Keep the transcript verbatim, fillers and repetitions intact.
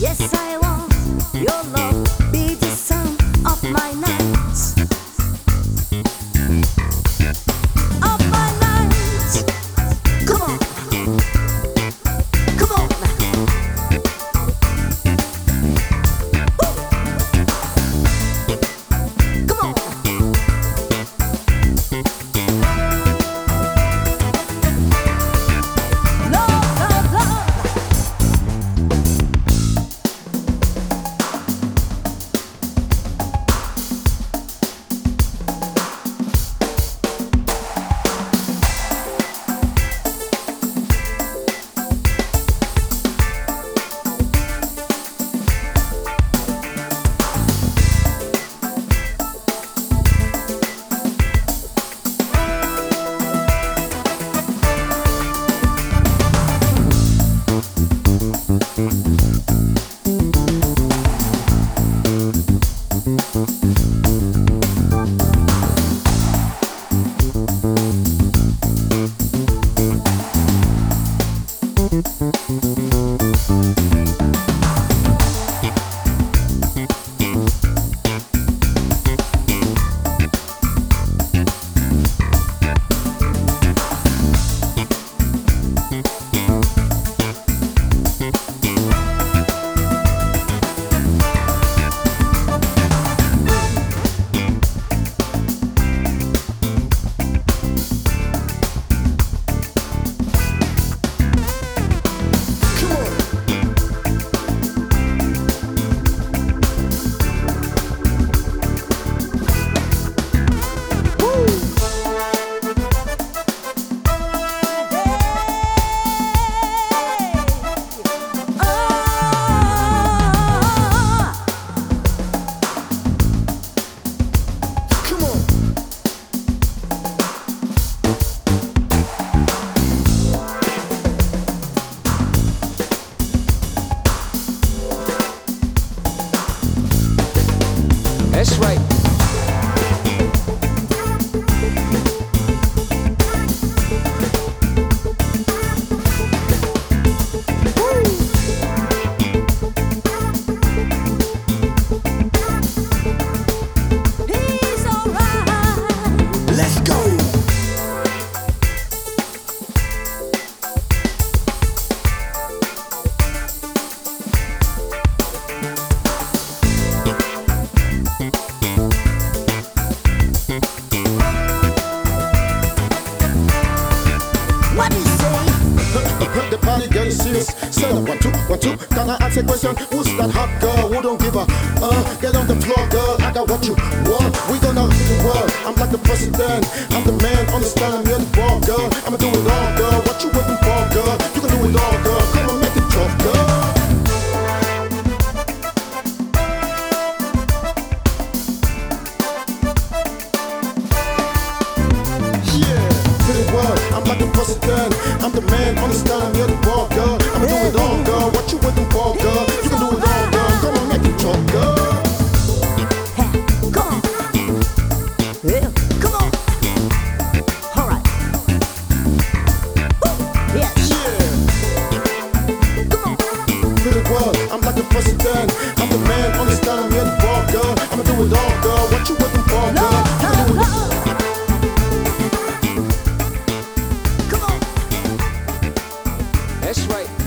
Yes, I want your love be the sun of my nights, of my nights. Come on, come on. Woo. Come on. Love, love, love. That's right. He's alright. Let's go. What do you say? The party getting serious. Set up one, two, one, two. Can I ask a question? Who's that hot girl who don't give a uh? Get on the floor, girl. I got what you want. We gonna do the world. I'm like the president. I'm the man. Understand? I'm here to ball, girl. I'ma do it all, girl. What you waiting for, girl? You can do it all, girl. Come on, make it talk, girl. Yeah, to the world, I'm like the president. I'm the man, understand, I'm here to ball, girl. I'ma do it all, girl. What you waiting for, girl? You can do it all, girl. Come on, make it talk, girl. Come on. Yeah, come on. Alright. Yes. Yeah, Come on. to the world, I'm like the president. I'm the man, understand, I'm here to ball, girl. I'ma do it all, girl. What you waiting for, girl? Love, You can do love, it. love. Come on. That's right.